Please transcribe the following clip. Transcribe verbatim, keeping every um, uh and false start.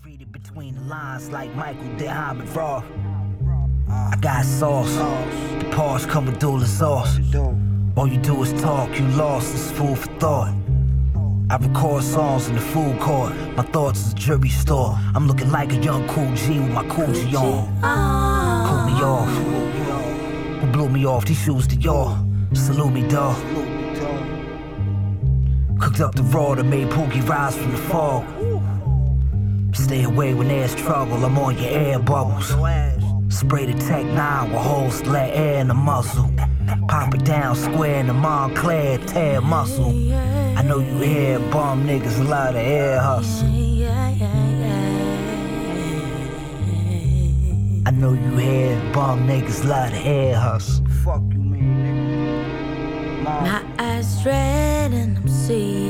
Read it between the lines like Michael Diamond Raw. I got sauce. The pause come with dual sauce. All you do is talk, you lost, it's food for thought. I record songs in the food court. My thoughts is a jewelry store. I'm looking like a young cool G with my Coogi on. Cool me off. Who blew me off? These shoes to y'all. Salute me, dawg. Cooked up the raw that made Pookie rise from the fog. Stay away when there's trouble, I'm on your air bubbles. Spray the Tech nine with holes to let air in the muzzle. Pop it down square in the Montclair, tear muscle. I know you hear bum niggas a lot of air hustle. I know you hear bum niggas a lot of air hustle. Fuck you, man, nigga. My eyes red and I'm seeing